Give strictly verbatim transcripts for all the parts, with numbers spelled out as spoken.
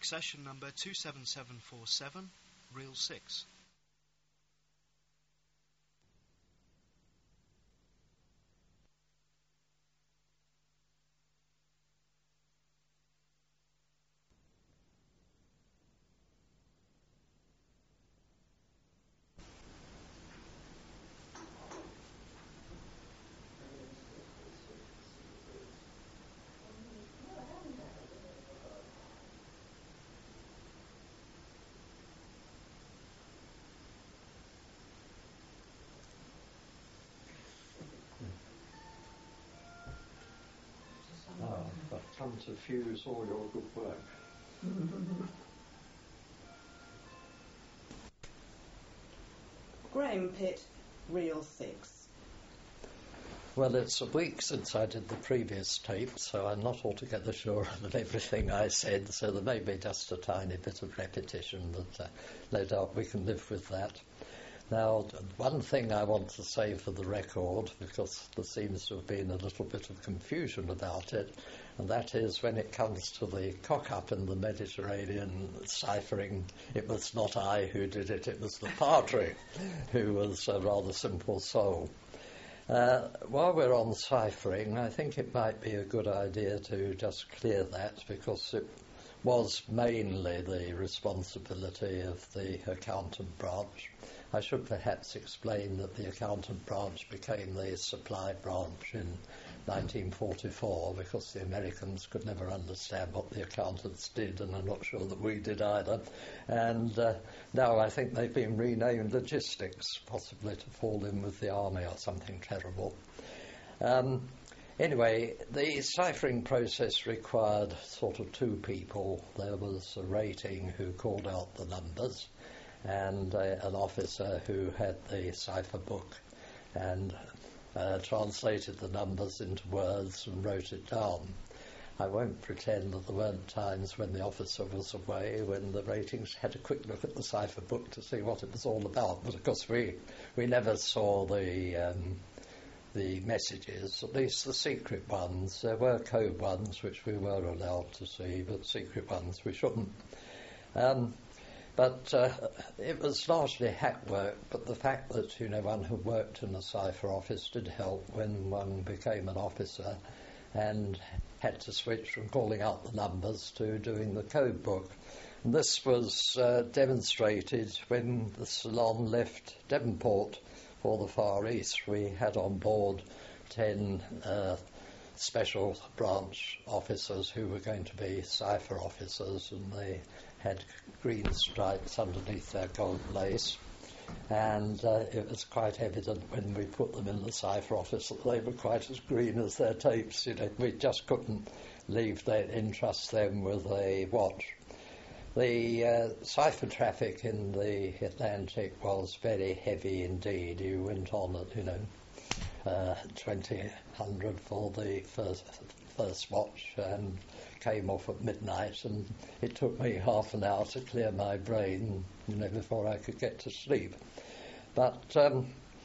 Accession number two seven seven four seven, reel six. Come to fuse all your good work. Graham Pitt, reel six. Well, it's a week since I did the previous tape, so I'm not altogether sure of everything I said, so there may be just a tiny bit of repetition, but uh, no doubt we can live with that. Now, one thing I want to say for the record, because there seems to have been a little bit of confusion about it, and that is when it comes to the cock-up in the Mediterranean ciphering, it was not I who did it, it was the Padre, who was a rather simple soul. Uh, while we're on ciphering, I think it might be a good idea to just clear that, because it was mainly the responsibility of the accountant branch. I should perhaps explain that the accountant branch became the supply branch in nineteen forty-four, because the Americans could never understand what the accountants did, and I'm not sure that we did either. And uh, now I think they've been renamed logistics, possibly to fall in with the army or something terrible. Um, anyway, the ciphering process required sort of two people. There was a rating who called out the numbers, and uh, an officer who had the cipher book and uh, translated the numbers into words and wrote it down. I won't pretend that there weren't times when the officer was away when the ratings had a quick look at the cipher book to see what it was all about, but of course we, we never saw the um, the messages, at least the secret ones. There were code ones which we were allowed to see, but secret ones we shouldn't. Um, But uh, it was largely hack work, but the fact that, you know, one had worked in a cipher office did help when one became an officer and had to switch from calling out the numbers to doing the code book. And this was uh, demonstrated when the Ceylon left Devonport for the Far East. We had on board ten uh, special branch officers who were going to be cipher officers, and they had green stripes underneath their gold lace, and uh, it was quite evident when we put them in the cipher office that they were quite as green as their tapes. You know, we just couldn't leave them, entrust them with a watch. The uh, cipher traffic in the Atlantic was very heavy indeed. You went on at, you know, uh, twenty hundred for the first first watch and came off at midnight, and it took me half an hour to clear my brain, you know, before I could get to sleep. But um,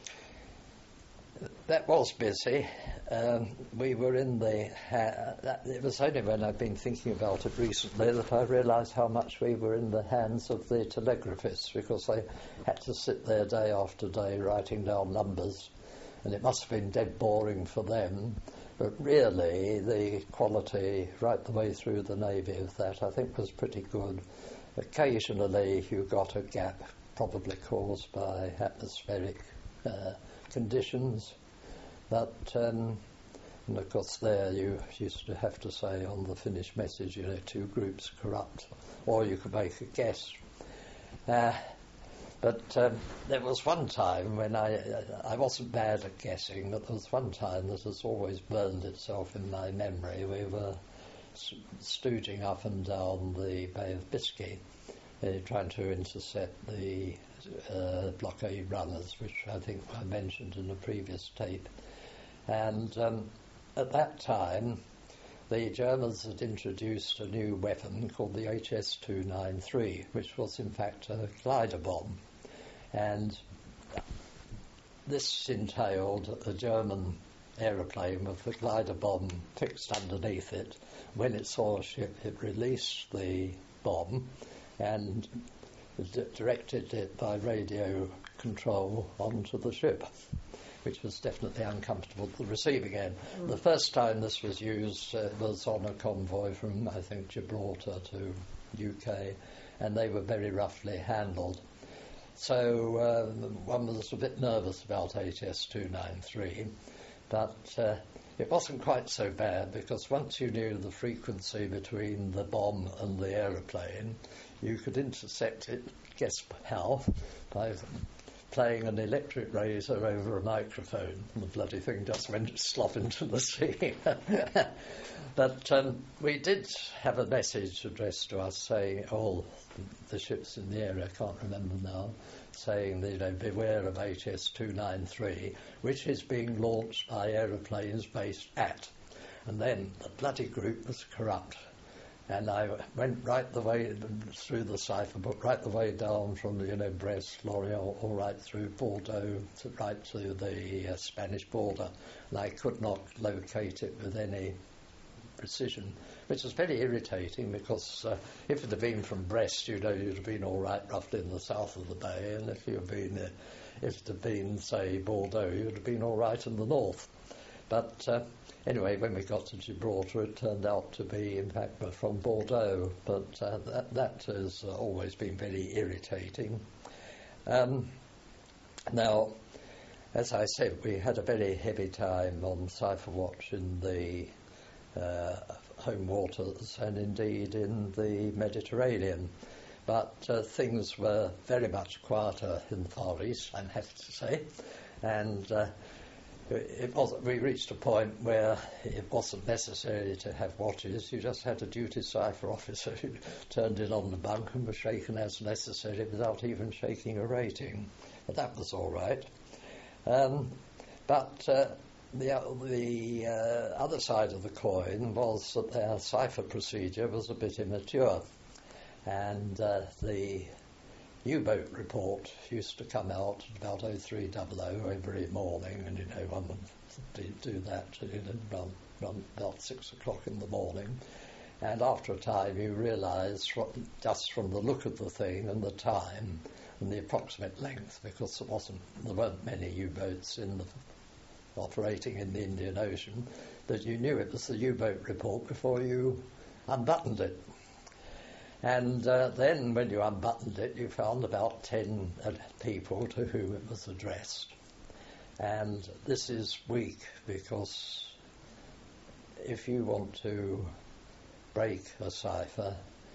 that was busy. Um, we were in the... Ha- that, it was only when I've been thinking about it recently that I realised how much we were in the hands of the telegraphists, because they had to sit there day after day writing down numbers, and it must have been dead boring for them. But really, the quality right the way through the Navy of that, I think, was pretty good. Occasionally, you got a gap, probably caused by atmospheric uh, conditions. But, um, and of course, there you used to have to say on the finished message, you know, two groups corrupt, or you could make a guess. Uh, But um, there was one time when I I wasn't bad at guessing, but there was one time that has always burned itself in my memory. We were stooging up and down the Bay of Biscay, uh, trying to intercept the uh, blockade runners, which I think I mentioned in a previous tape. And um, at that time, the Germans had introduced a new weapon called the H S two ninety-three, which was in fact a glider bomb. And this entailed a German aeroplane with a glider bomb fixed underneath it. When it saw a ship, it released the bomb and d- directed it by radio control onto the ship, which was definitely uncomfortable at the receiving end. Mm. The first time this was used uh, was on a convoy from, I think, Gibraltar to U K, and they were very roughly handled. So uh, one was a bit nervous about H S two ninety-three, but uh, it wasn't quite so bad, because once you knew the frequency between the bomb and the aeroplane, you could intercept it, guess how, by playing an electric razor over a microphone, and the bloody thing just went slop into the sea. But um, we did have a message addressed to us saying, all the ships in the area, I can't remember now, saying that, you know, beware of H S two ninety-three, which is being launched by aeroplanes based at. And then the bloody group was corrupt. And I went right the way through the cipher book, right the way down from, you know, Brest, Lorient, all right through Bordeaux, to, right to the uh, Spanish border. And I could not locate it with any precision, which was very irritating, because uh, if it had been from Brest, you know, you'd have been all right roughly in the south of the bay, and if you'd been, uh, if it had been, say, Bordeaux, you'd have been all right in the north. But uh, anyway, when we got to Gibraltar, it turned out to be, in fact, from Bordeaux, but uh, that, that has uh, always been very irritating. Um, now, as I said, we had a very heavy time on Cipher Watch in the uh, home waters and indeed in the Mediterranean. But uh, things were very much quieter in the Far East, I have to say, and uh, It wasn't, we reached a point where it wasn't necessary to have watches. You just had a duty cipher officer who turned in on the bunk and was shaken as necessary without even shaking a rating. But that was all right. Um, but uh, the, the uh, other side of the coin was that their cipher procedure was a bit immature. And uh, the U-boat report used to come out at about oh three hundred every morning, and, you know, one would do that, you know, run, run about six o'clock in the morning. And after a time you realise, just from the look of the thing and the time and the approximate length, because there wasn't, there weren't many U-boats in the, operating in the Indian Ocean, that you knew it was the U-boat report before you unbuttoned it. And uh, then when you unbuttoned it, you found about ten uh, people to whom it was addressed. And this is weak, because if you want to break a cipher,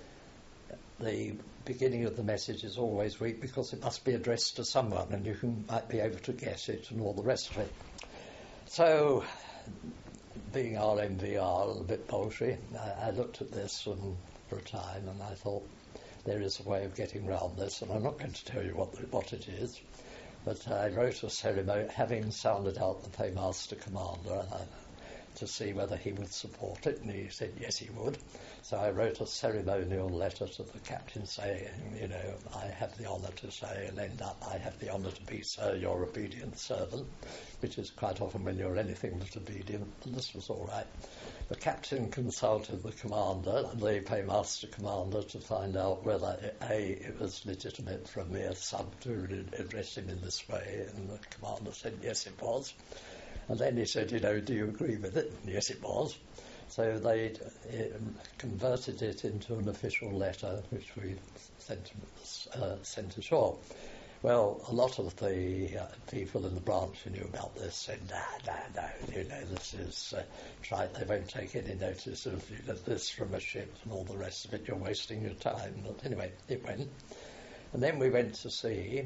the beginning of the message is always weak, because it must be addressed to someone, and you can, might be able to guess it and all the rest of it. So, being R M V R a bit poultry, I, I looked at this and for a time, and I thought, there is a way of getting round this, and I'm not going to tell you what, the, what it is, but I wrote a ceremony, having sounded out the Paymaster Commander uh, to see whether he would support it, and he said yes he would. So I wrote a ceremonial letter to the captain saying, you know, I have the honour to say, and end up, I have the honour to be, sir, your obedient servant, which is quite often when you're anything but obedient, and this was all right. The captain consulted the commander, the Paymaster Commander, to find out whether, A, it was legitimate for a mere sub to address him in this way, and the commander said yes it was. And then he said, you know, do you agree with it? And yes it was. So they uh, converted it into an official letter, which we sent, uh, sent ashore. Well, a lot of the uh, people in the branch who knew about this said, no, no, no, you know, this is uh, trite, they won't take any notice of you know, this from a ship and all the rest of it, you're wasting your time. But anyway, it went. And then we went to sea,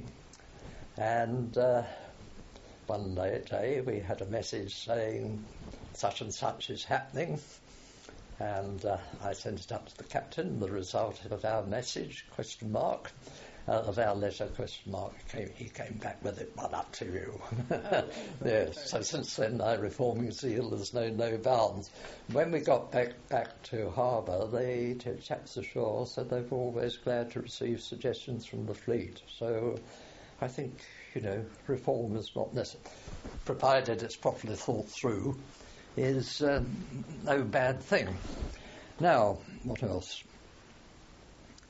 and uh, one day, day we had a message saying such and such is happening, and uh, I sent it up to the captain, the result of our message, question mark, Uh, of our letter, question mark, came, he came back with it, well, up to you. Yes, so since then our reforming zeal has known no bounds. When we got back back to harbour, the t- chaps ashore said they were always glad to receive suggestions from the fleet. So I think, you know, reform is not necessary, provided it's properly thought through, is um, no bad thing. Now, what else?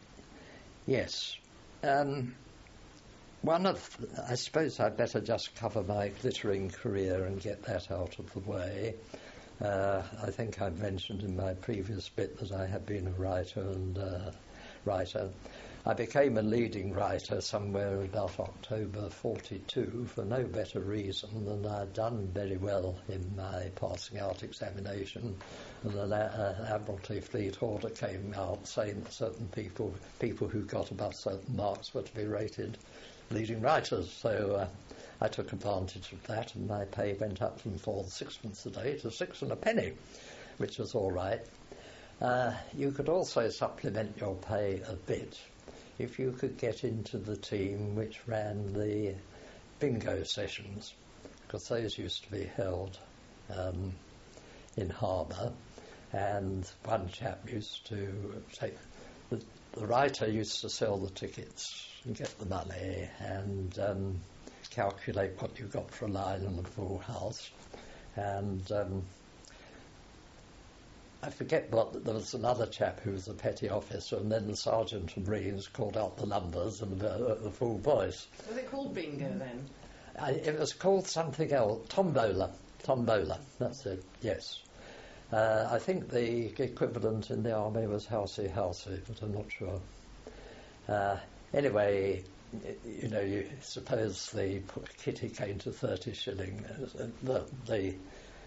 Yes. Um, one of, I suppose I'd better just cover my glittering career and get that out of the way. Uh, I think I mentioned in my previous bit that I have been a writer and uh, writer. I became a leading writer somewhere about October forty-two for no better reason than I'd done very well in my passing out examination, and an uh, Admiralty Fleet order came out saying that certain people, people who got above certain marks were to be rated leading writers. So uh, I took advantage of that, and my pay went up from four and sixpence a day to six and a penny, which was all right. Uh, you could also supplement your pay a bit if you could get into the team which ran the bingo sessions, because those used to be held um, in Harbour, and one chap used to take, the, the writer used to sell the tickets and get the money and um, calculate what you got for a line and a full house, and um, I forget what, there was another chap who was a petty officer, and then the sergeant of marines called out the numbers and the, the full voice. Was it called bingo then? I, it was called something else, tombola, tombola, that's it, yes. Uh, I think the equivalent in the army was housey housey, but I'm not sure. Uh, anyway, you know, you suppose the kitty came to thirty shilling, uh, the, the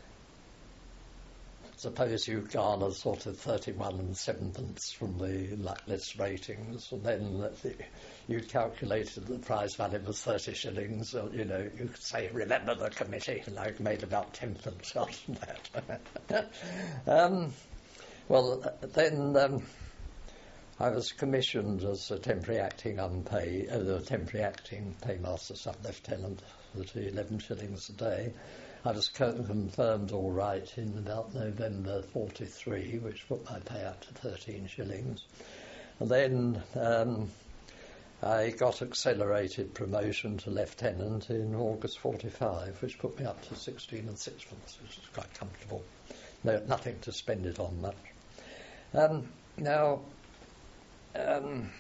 suppose you garner sort of thirty-one and sevenpence from the list ratings, and then the, you calculated the prize money was thirty shillings, or, you know, you could say, remember the committee, and I made about tenpence out of that. um, well, then um, I was commissioned as a temporary acting unpaid, uh, a temporary acting paymaster sub-lieutenant at eleven shillings a day. I was confirmed all right in about November forty-three, which put my pay up to thirteen shillings. And then um, I got accelerated promotion to lieutenant in August forty-five, which put me up to sixteen and sixpence, which is quite comfortable. No, nothing to spend it on much. Um, now, um,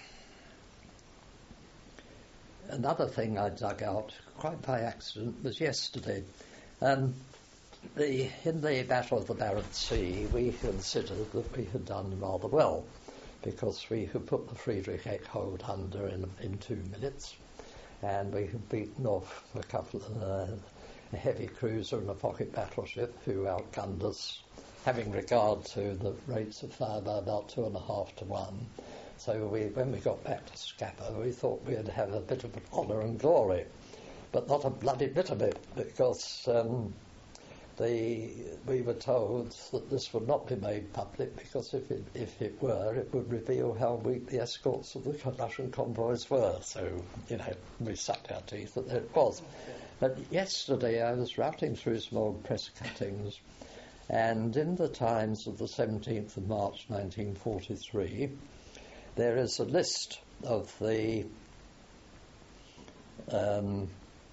another thing I dug out, quite by accident, was yesterday. Um, the, in the Battle of the Barents Sea, we considered that we had done rather well, because we had put the Friedrich Eckhold under in, in two minutes, and we had beaten off a couple of uh, a heavy cruiser and a pocket battleship who outgunned us, having regard to the rates of fire, by about two and a half to one. So we, when we got back to Scapa, we thought we'd have a bit of honour and glory, but not a bloody bit of it, because um, the, we were told that this would not be made public, because if it, if it were, it would reveal how weak the escorts of the Russian convoys were. So, you know, we sucked our teeth that it was. But yesterday I was routing through some old press cuttings, and in the Times of the seventeenth of March nineteen forty-three, there is a list of the um,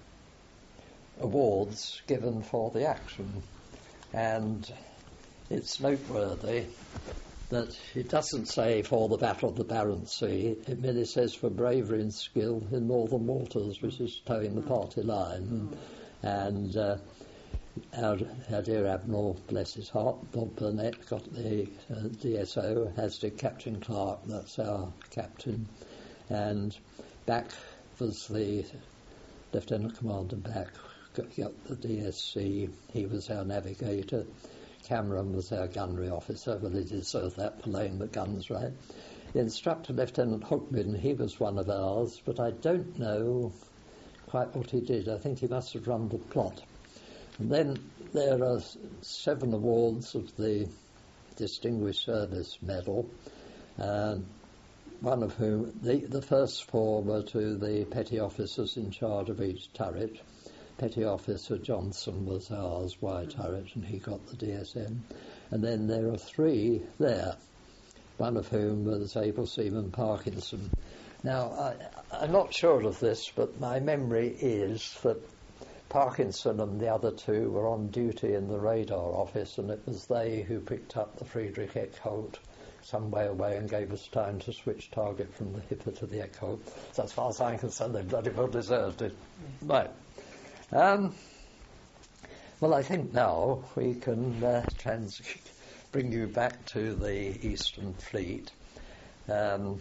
awards given for the action, and it's noteworthy that it doesn't say for the Battle of the Barents Sea, it merely says for bravery and skill in Northern Waters, which is towing the party line. And uh, our, our dear Admiral, bless his heart, Bob Burnett, got the uh, D S O, as did Captain Clark, that's our captain, and Back was the Lieutenant Commander Back, got the D S C, he was our navigator. Cameron was our gunnery officer, but he deserved that for laying the guns right. The instructor, Lieutenant Hogbin, he was one of ours, but I don't know quite what he did. I think he must have run the plot. And then there are seven awards of the Distinguished Service Medal, uh, one of whom, the, the first four were to the petty officers in charge of each turret. Petty Officer Johnson was ours, Y turret, and he got the D S M. And then there are three there, one of whom was Able Seaman Parkinson. Now, I, I'm not sure of this, but my memory is that Parkinson and the other two were on duty in the radar office, and it was they who picked up the Friedrich Eckhold some way away and gave us time to switch target from the Hipper to the Echo. So as far as I'm concerned, they bloody well deserved it. Yes. Right. Um, well, I think now we can uh, trans- bring you back to the Eastern Fleet. Um,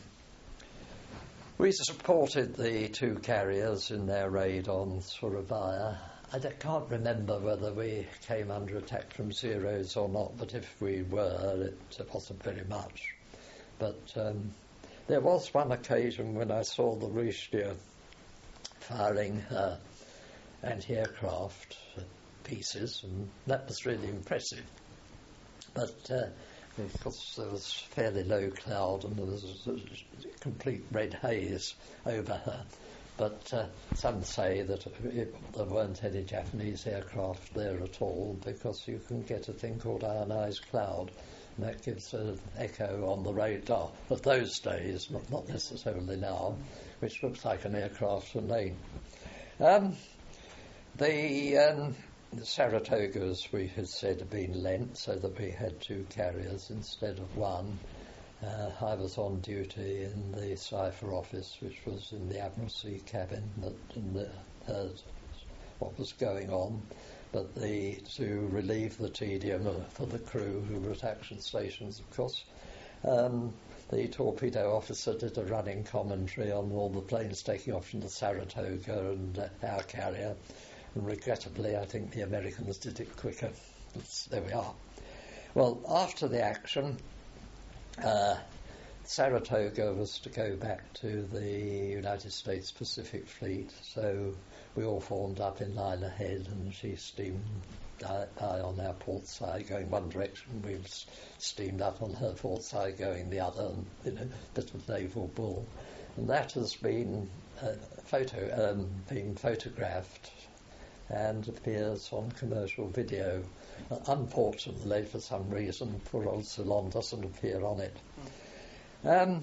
we supported the two carriers in their raid on Surabaya. I can't remember whether we came under attack from Zeros or not, but if we were, it wasn't very much. But um, there was one occasion when I saw the Richelieu firing uh, anti-aircraft pieces, and that was really impressive. But uh, because there was fairly low cloud and there was a complete red haze over her. But uh, some say that it, there weren't any Japanese aircraft there at all, because you can get a thing called ionized cloud, and that gives an echo on the radar of those days, not, not necessarily now, which looks like an aircraft lane. Um, the, um, the Saratogas, we had said, had been lent so that we had two carriers instead of one. Uh, I was on duty in the cipher office, which was in the Admiralty cabin, that, and the, heard what was going on. But the, to relieve the tedium for the crew who were at action stations, of course, um, the torpedo officer did a running commentary on all the planes taking off from the Saratoga and uh, our carrier. And regrettably, I think the Americans did it quicker. It's, there we are. Well, after the action, Uh, Saratoga was to go back to the United States Pacific Fleet, so we all formed up in line ahead, and she steamed by on our port side going one direction, we steamed up on her port side going the other, and, you know, a bit of naval bull. And that has been uh, photo um, been photographed and appears on commercial video. Uh, unfortunately, for some reason, poor old Ceylon doesn't appear on it. Um,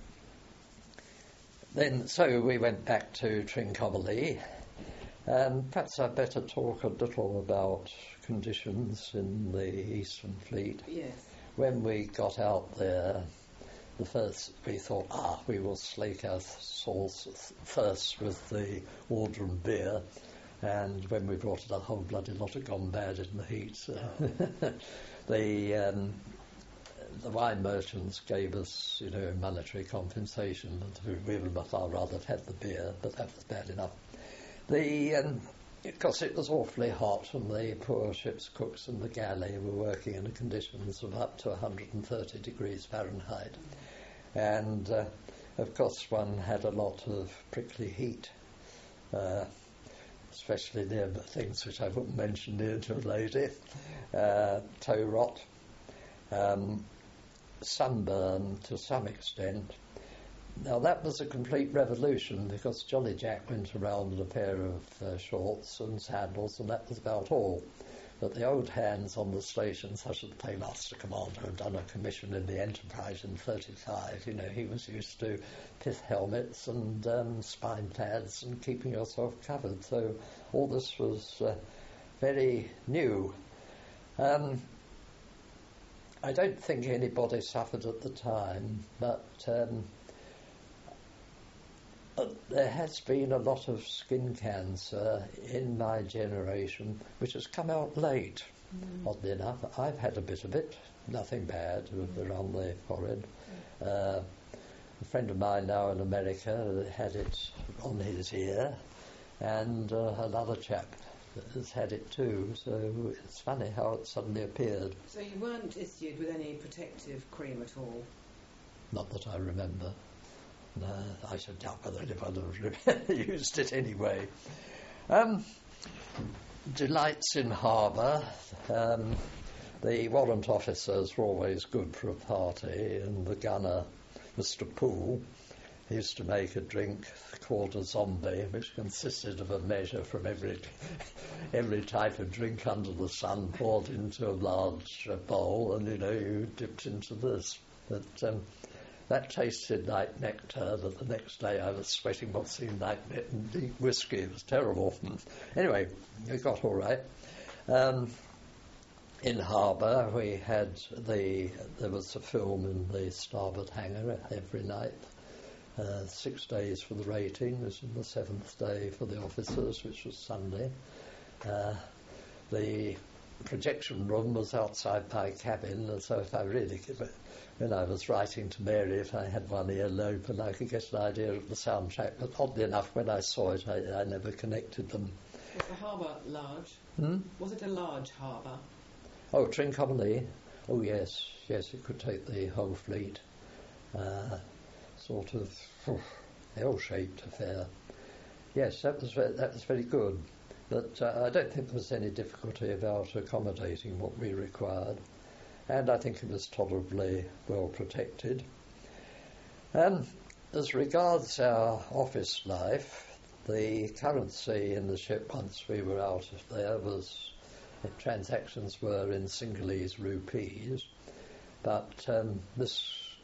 then, so we went back to Trincomalee, and perhaps I'd better talk a little about conditions in the Eastern Fleet. Yes. When we got out there, the first we thought, ah, we will slake our souls first with the Waldron beer. And when we brought it, a whole bloody lot had gone bad in the heat. So the um, the wine merchants gave us, you know, monetary compensation, and we would far rather have had the beer, but that was bad enough. The um, because it was awfully hot, and the poor ship's cooks in the galley were working in conditions of up to one hundred thirty degrees Fahrenheit, and uh, of course one had a lot of prickly heat. Uh, especially near things which I wouldn't mention near to a lady, uh, toe rot, um, sunburn to some extent. Now that was a complete revolution, because Jolly Jack went around in a pair of uh, shorts and sandals, and that was about all. But the old hands on the station, such as the Paymaster Commander, had done a commission in the Enterprise in thirty-five. You know, he was used to pith helmets and um, spine pads and keeping yourself covered. So all this was uh, very new. Um, I don't think anybody suffered at the time, but um, uh, there has been a lot of skin cancer in my generation, which has come out late, mm. oddly enough. I've had a bit of it, nothing bad, mm. around the forehead. Mm. Uh, a friend of mine now in America had it on his ear, and uh, another chap has had it too, so it's funny how it suddenly appeared. So you weren't issued with any protective cream at all? Not that I remember. No, I should doubt whether anyone would have used it anyway. Um, delights in harbour. Um, the warrant officers were always good for a party, and the gunner, Mister Poole, used to make a drink called a zombie, which consisted of a measure from every every type of drink under the sun poured into a large uh, bowl, and, you know, you dipped into this. But um, that tasted like nectar, but the next day I was sweating what seemed like deep whiskey. It was terrible. Anyway, it got all right. Um, in harbour we had the, there was a film in the starboard hangar every night, uh, six days for the ratings and the seventh day for the officers, which was Sunday. Uh, the projection room was outside my cabin, and so if I really, when I was writing to Mary, if I had one earlobe and I could get an idea of the soundtrack, but oddly enough, when I saw it, I, I never connected them. Was the harbour large? Hmm? Was it a large harbour? Oh, Trincomalee? Oh, yes, yes, it could take the whole fleet. Uh, sort of oh, L-shaped affair. Yes, that was very, that was very good. But uh, I don't think there was any difficulty about accommodating what we required, and I think it was tolerably well protected. Um, as regards our office life, the currency in the ship once we were out of there was, the transactions were in Sinhalese rupees, but um, this,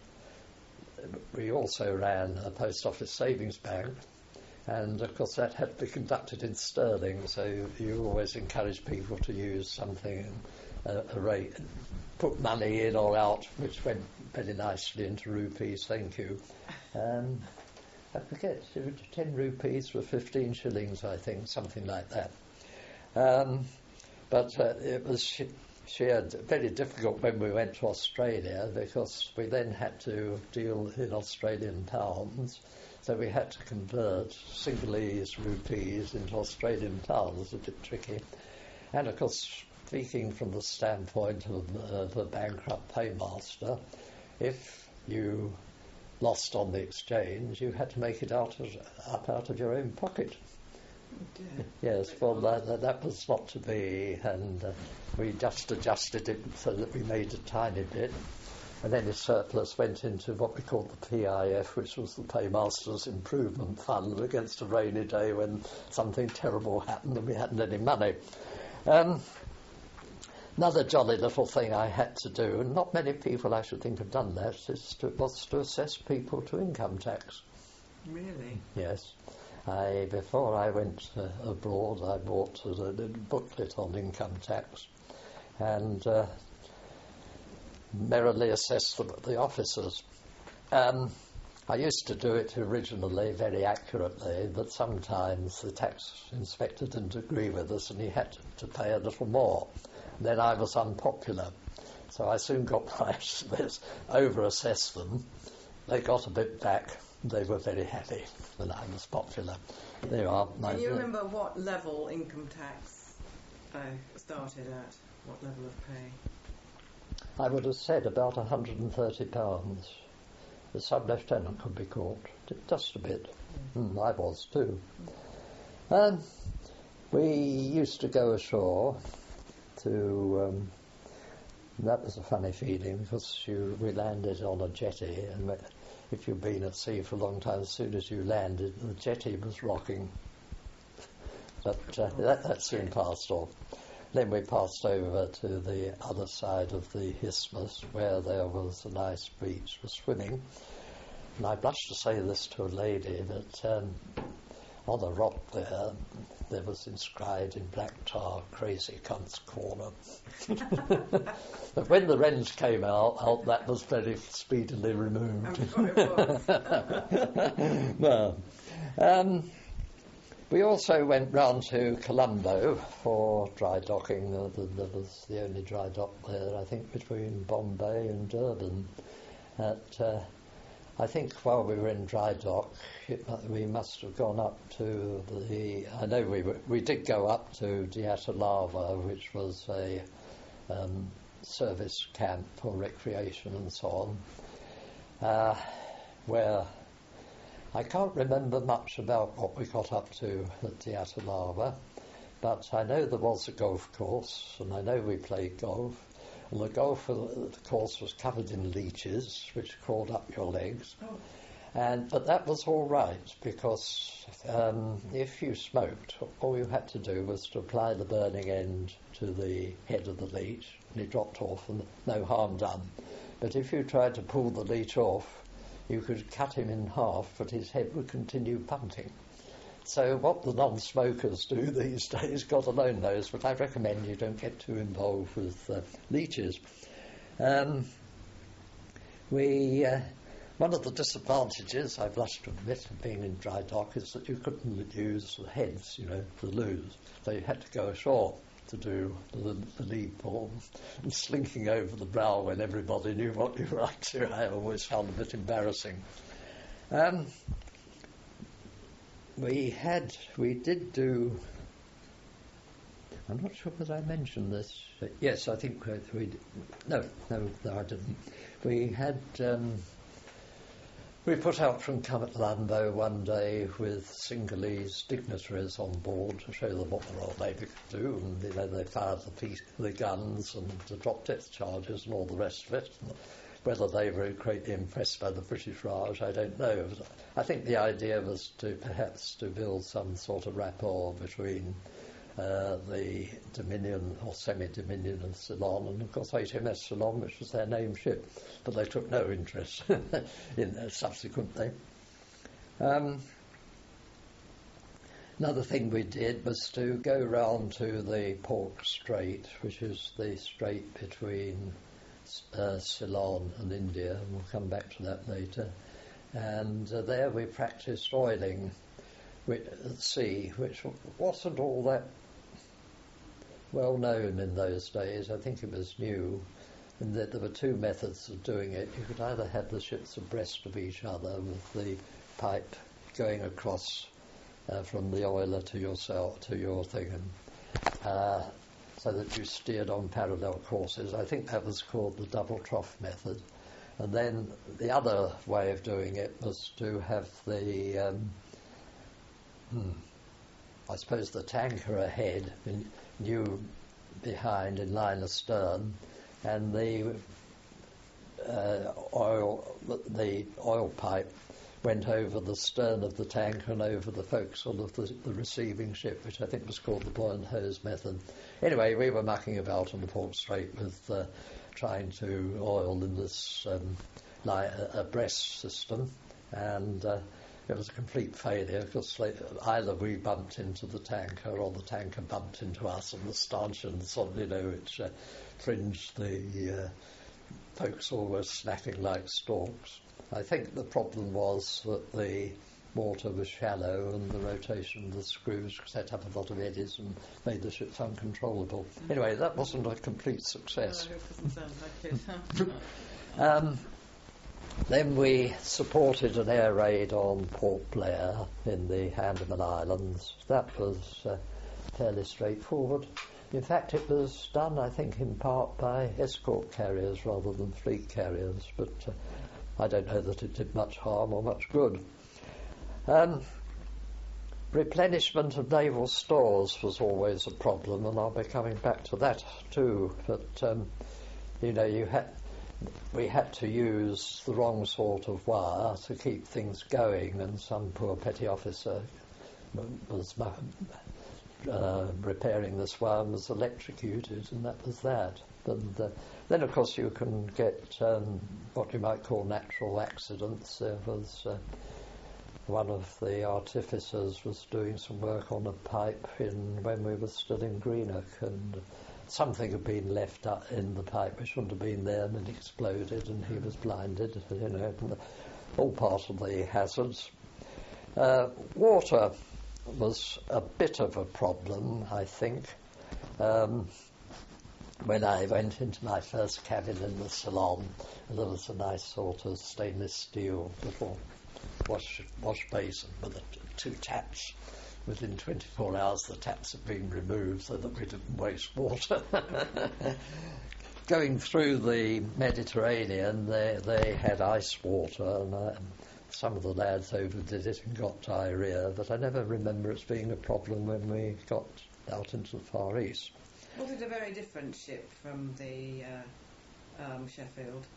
we also ran a post office savings bank, and of course that had to be conducted in sterling, so you always encourage people to use something, uh, a rate, put money in or out, which went very nicely into rupees, thank you. Um, I forget, ten rupees were fifteen shillings, I think, something like that. Um, but uh, it was she, she had very difficult when we went to Australia, because we then had to deal in Australian pounds. So we had to convert Sinhalese rupees into Australian pounds, a bit tricky. And of course, speaking from the standpoint of uh, the bankrupt paymaster, if you lost on the exchange, you had to make it out of, up out of your own pocket. Oh dear. Yes, well, that, that was not to be, and uh, we just adjusted it so that we made a tiny bit. And then his surplus went into what we called the P I F, which was the Paymaster's Improvement Fund, against a rainy day when something terrible happened and we hadn't any money. Um, another jolly little thing I had to do, and not many people I should think have done that, is to, was to assess people to income tax. Really? Yes. I, before I went uh, abroad, I bought a, a booklet on income tax, and uh, merrily assessed the, the officers. Um, I used to do it originally very accurately, but sometimes the tax inspector didn't agree with us and he had to, to pay a little more. Then I was unpopular. So I soon got my estimates, over-assessed them. They got a bit back. They were very happy when I was popular. There you are. Can you remember what level income tax uh, started at? What level of pay? I would have said about one hundred thirty pounds. The sub-lieutenant could be caught, just a bit. Mm, I was too. Um, we used to go ashore to, um, that was a funny feeling, because you, we landed on a jetty, and if you've been at sea for a long time, as soon as you landed, the jetty was rocking. But uh, that, that soon passed off. Then we passed over to the other side of the isthmus, where there was a nice beach for swimming. And I blush to say this to a lady, but um, on a rock there, there was inscribed in black tar, "Crazy Cunt's Corner." But when the wrens came out, out, that was very speedily removed. I'm sure it was. Well, um, we also went round to Colombo for dry docking. There was the only dry dock there, I think, between Bombay and Durban. At, uh, I think while we were in dry dock, it, we must have gone up to the... I know we were, we did go up to Diatalava, which was a um, service camp for recreation and so on, uh, where... I can't remember much about what we got up to at Diatalava, but I know there was a golf course, and I know we played golf, and the golf course was covered in leeches, which crawled up your legs. Oh. And but that was all right, because um, if you smoked, all you had to do was to apply the burning end to the head of the leech, and it dropped off, and no harm done. But if you tried to pull the leech off, you could cut him in half, but his head would continue punting. so what the non-smokers do these days, God alone knows, but I recommend you don't get too involved with uh, leeches. Um, we, uh, one of the disadvantages, I blush to admit, of being in dry dock is that you couldn't use the heads, you know, the loos. So you had to go ashore to do the, the lead form, and slinking over the brow when everybody knew what you were up to, I always found a bit embarrassing. Um, we had, we did do, I'm not sure whether I mentioned this. Yes, I think we did. No, no, no, I didn't. We had, um, we put out from Colombo one day with Sinhalese dignitaries on board to show them what the Royal Navy could do, and you know, they fired the, piece, the guns and the drop depth charges and all the rest of it. And whether they were greatly impressed by the British Raj, I don't know. But I think the idea was to perhaps to build some sort of rapport between uh, the Dominion or semi-Dominion of Ceylon and, of course, H M S Ceylon, which was their name ship. But they took no interest in it subsequently. Um, another thing we did was to go round to the Pork Strait, which is the strait between uh, Ceylon and India, and we'll come back to that later. And uh, there we practiced oiling at sea, which wasn't all that well known in those days. I think it was new, in that there were two methods of doing it. You could either have the ships abreast of each other with the pipe going across uh, from the oiler to yourself, to your thing, and uh, so that you steered on parallel courses. I think that was called the double trough method. And then the other way of doing it was to have the, um, hmm, I suppose, the tanker ahead and you behind in line astern, and the uh, oil the oil pipe went over the stern of the tanker and over the forecastle of the, the receiving ship, which I think was called the buoyant hose method. Anyway, we were mucking about on the Pork Strait with uh, trying to oil in this um, li- a breast system, and uh, it was a complete failure because either we bumped into the tanker or the tanker bumped into us, and the stanchions on, you know, which uh, fringed the uh, forecastle were snapping like stalks. I think the problem was that the water was shallow and the rotation of the screws set up a lot of eddies and made the ships uncontrollable. Anyway, that wasn't a complete success. No, it doesn't sound like it. um, Then we supported an air raid on Port Blair in the Andaman Islands. That was uh, fairly straightforward. In fact, it was done, I think, in part by escort carriers rather than fleet carriers, but uh, I don't know that it did much harm or much good. Um, replenishment of naval stores was always a problem, and I'll be coming back to that too. But, um, you know, you had... we had to use the wrong sort of wire to keep things going, and some poor petty officer was uh, repairing this wire and was electrocuted, and that was that. And uh, then, of course, you can get um, what you might call natural accidents. There was uh, one of the artificers was doing some work on a pipe in when we were still in Greenock, and something had been left up in the pipe which wouldn't have been there, and it exploded, and he was blinded, you know, all part of the hazards. Uh, water was a bit of a problem, I think. Um, when I went into my first cabin in the Ceylon, there was a nice sort of stainless steel little wash, wash basin with a, two taps. Within twenty-four hours, the taps had been removed so that we didn't waste water. Going through the Mediterranean, they, they had ice water, and uh, some of the lads overdid it and got diarrhoea, but I never remember it being a problem when we got out into the Far East. Was it a very different ship from the uh, um, Sheffield?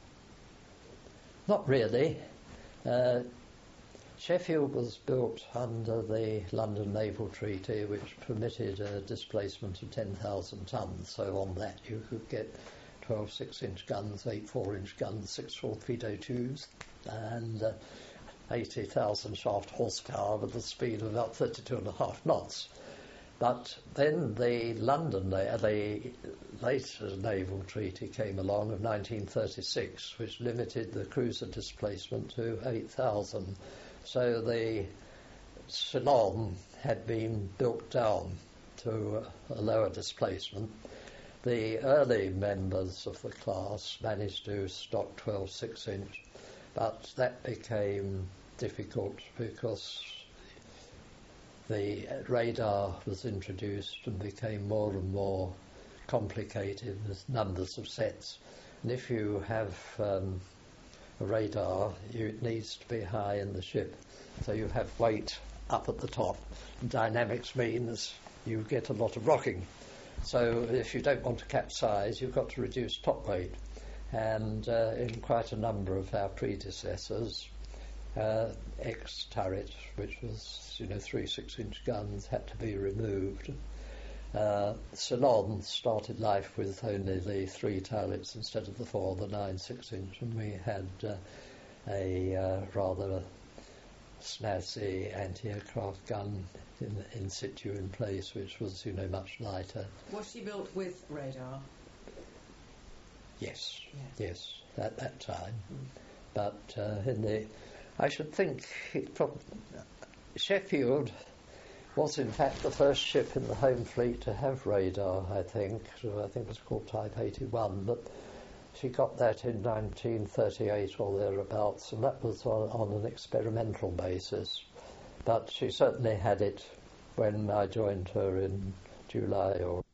Not really. Uh, Sheffield was built under the London Naval Treaty, which permitted a displacement of ten thousand tons. So on that you could get twelve six-inch guns, eight four-inch guns, six torpedo tubes, and uh, eighty thousand shaft horsepower with a speed of about thirty-two and a half knots. But then the London, na- the later naval treaty came along of nineteen thirty-six, which limited the cruiser displacement to eight thousand. So the Ceylon had been built down to a lower displacement. The early members of the class managed to stock twelve six-inch, but that became difficult because the radar was introduced and became more and more complicated with numbers of sets. And if you have um, a radar, you, it needs to be high in the ship. So you have weight up at the top. Dynamics means you get a lot of rocking. So if you don't want to capsize, you've got to reduce top weight. And uh, in quite a number of our predecessors, uh, X-turret, which was, you know, three six-inch guns, had to be removed. Uh, Ceylon started life with only the three turrets instead of the four, the nine six-inch, and we had uh, a uh, rather snazzy anti-aircraft gun in, in situ in place, which was, you know, much lighter. Was she built with radar? Yes, Yeah. yes, at that time. Mm. But uh, in the, I should think, it prob- Sheffield was in fact the first ship in the Home Fleet to have radar, I think. I think it was called Type eighty-one, but she got that in nineteen thirty-eight or thereabouts, and that was on, on an experimental basis. But she certainly had it when I joined her in July or